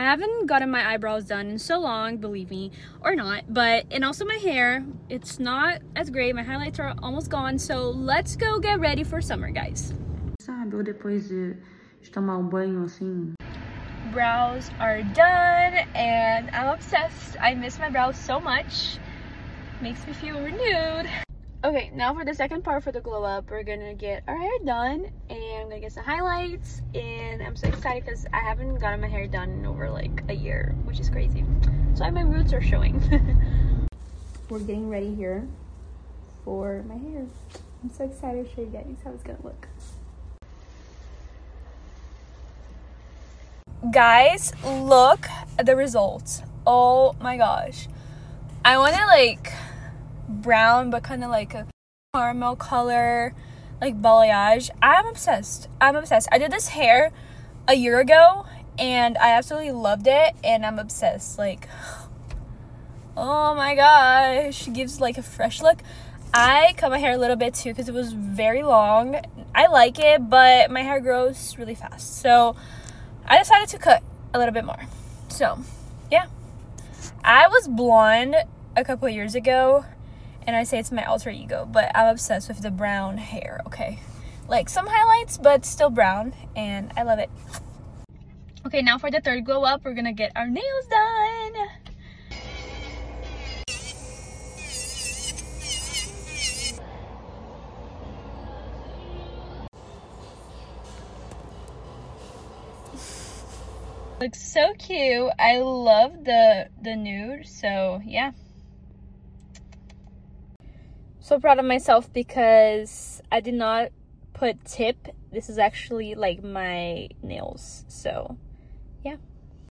haven't gotten my eyebrows done in so long, believe me, or not. But, and also my hair, it's not as great. My highlights are almost gone. So let's go get ready for summer, guys. Sabe, ou depois de tomar banho, assim. Brows are done and I'm obsessed. I miss my brows so much. Makes me feel renewed. Okay, now for the second part for the glow up, we're gonna get our hair done and I'm gonna get some highlights, and I'm so excited because I haven't gotten my hair done in over like a year, which is crazy. So my roots are showing. We're getting ready here for my hair. I'm so excited to show you guys how it's gonna look. Guys, look at the results. Oh my gosh. I want to like brown but kind of like a caramel color, like balayage. I'm obsessed. I did this hair a year ago and I absolutely loved it, and I'm obsessed. Like, oh my gosh, it gives like a fresh look. I cut my hair a little bit too because it was very long. I like it, but my hair grows really fast, so I decided to cut a little bit more. So yeah, I was blonde a couple of years ago, and I say it's my alter ego, but I'm obsessed with the brown hair. Okay, like some highlights but still brown, and I love it. Okay, now for the third glow up, we're gonna get our nails done. Looks so cute. I love the nude, so yeah. So proud of myself because I did not put tip. This is actually like my nails, so yeah.